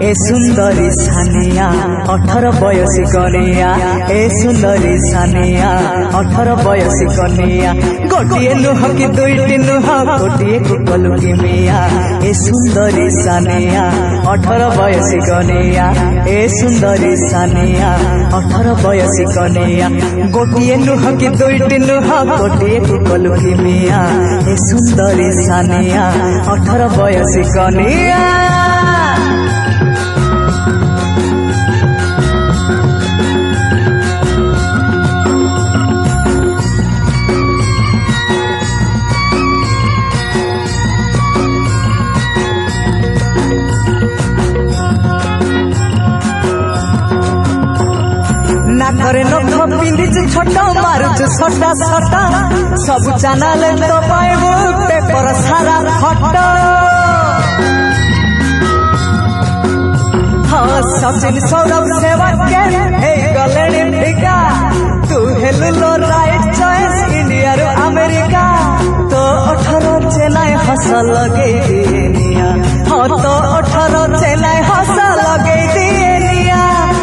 ए सुंदरी सानिया 18 बयसी कनिया ए सुंदरी सानिया 18 बयसी कनिया गोटिए नुह कि दुईटी नुह गोटिए कुकलुकी मिया ए सुंदरी सानिया 18 बयसी कनिया ए सुंदरी सानिया 18 बयसी कनिया गोटिए नुह कि दुईटी नुह गोटिए कुकलुकी मिया ए सुंदरी सानिया 18 बयसी कनिया। नाकरे नख पिंधिच छोट मारुच सटा सटा सब चैनल तो पाइबो पेपर सारा फट हाँ सचिन सौरभ सेवक के हे गलेनी फिका तू हेलुलो राइट चॉइस इंडिया रो अमेरिका तो 18 चेन्नई हंस लगे दिनिया हाँ तो 18 चेन्नई हंस लगे दिनिया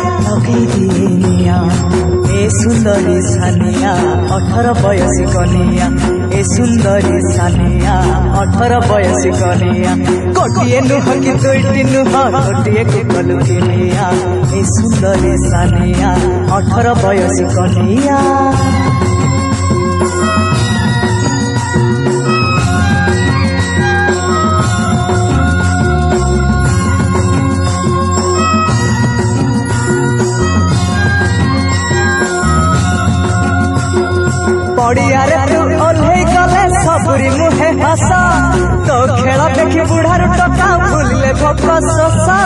ए सुंदरी सानिया 18 बयसी कनिया ए सुंदरी सानिया 18 बयसी कनिया गोटिए नुह कि दुईटी नुह गोटिए कुकलुकी मिया ए सुंदरी सानिया 18 बयसी कनिया। पड़ियारे तू ओल्हे गले सबुरी मुहे हसा तो खेल देखी बुढ़ार टका भूलिले भोक शसा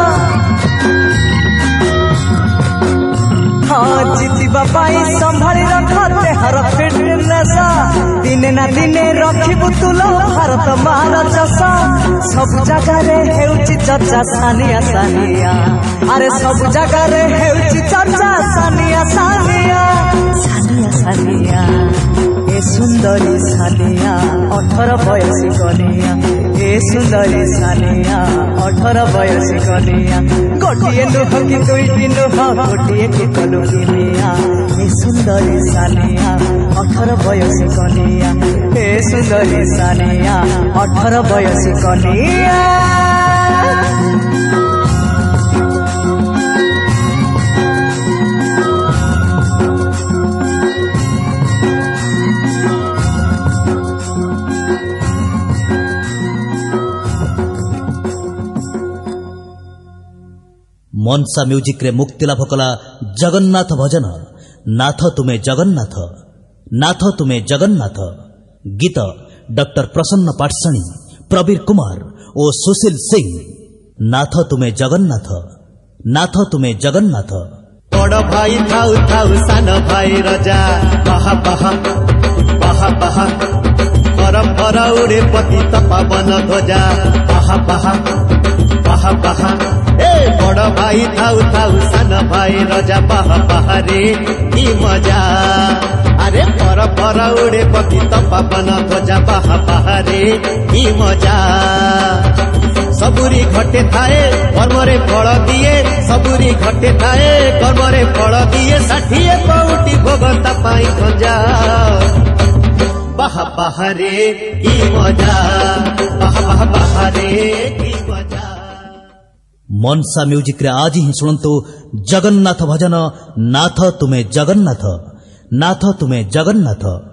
हाँ जीतिबा पाई संभाली रख देहर फिटनेस दिने ना दिने रखिबु तुलो भारत महाराजा सब जगह हेउची चर्चा सानिया सानिया अरे सब जगह हेउची चर्चा सानिया सानिया सानिया सानिया ए सुंदरी सानिया 18 बयसी कनिया ए सुंदरी सानिया 18 बयसी कनिया गोटिए नुह कि दुईटी नुह गोटिए कुकलुकी मिया ए सुंदरी सानिया 18 बयसी कनिया ए सुंदरी सानिया 18 बयसी कनिया। मनसा म्यूजिक रे मुक्ति लाभ कला जगन्नाथ भजन नाथ तुमे जगन्नाथ नाथ तुमे जगन्नाथ गीत डॉक्टर प्रसन्न पाटसाणी प्रवीर कुमार और सुशील सिंह नाथ तुमे जगन्नाथ नाथ तुमे जगन्नाथ। बड़ भाई थाउ थाउ सान भाई रजा बहा बहा बहा बहा पर उड़े पतित पावन ध्वजा बहा बहा बहा बहा ए बड़ भाई थाउ थाउ सान भाई रजा बहा बहा रे की मजा अरे पर उड़े पतित पावन ध्वजा बहा बहा रे की मजा सबुरी घटे थाए कर्मरे फल दिए सबुरी घटे थाए कर्मरे फल दिए 60 पौटी भोगता पाई खंजा बहा बहा रे की मजा बहा बहा बहा रे की मजा। मनसा म्यूजिक रे आज ही सुनंतु जगन्नाथ भजन नाथ तुमे जगन्नाथ नाथ तुमे जगन्नाथ।